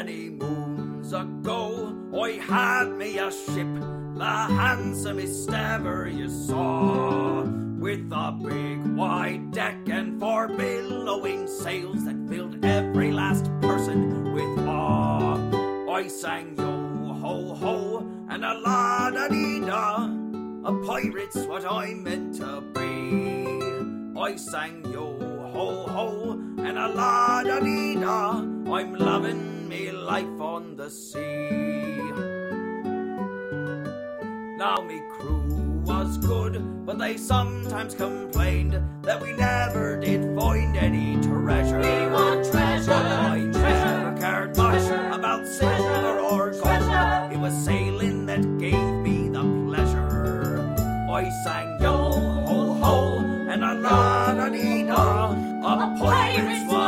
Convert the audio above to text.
Many moons ago, I had me a ship, the handsomest ever you saw, with a big wide deck and 4 billowing sails that filled every last person with awe. I sang yo ho ho and a la da dee da, a pirate's what I meant to be. I sang yo ho ho and a la da dee da, I'm loving me life on the sea. Now me crew was good, but they sometimes complained that we never did find any treasure. We want treasure. I never cared much about silver or gold. It was sailing that gave me the pleasure. I sang yo ho ho and a la da dee da, a pirate's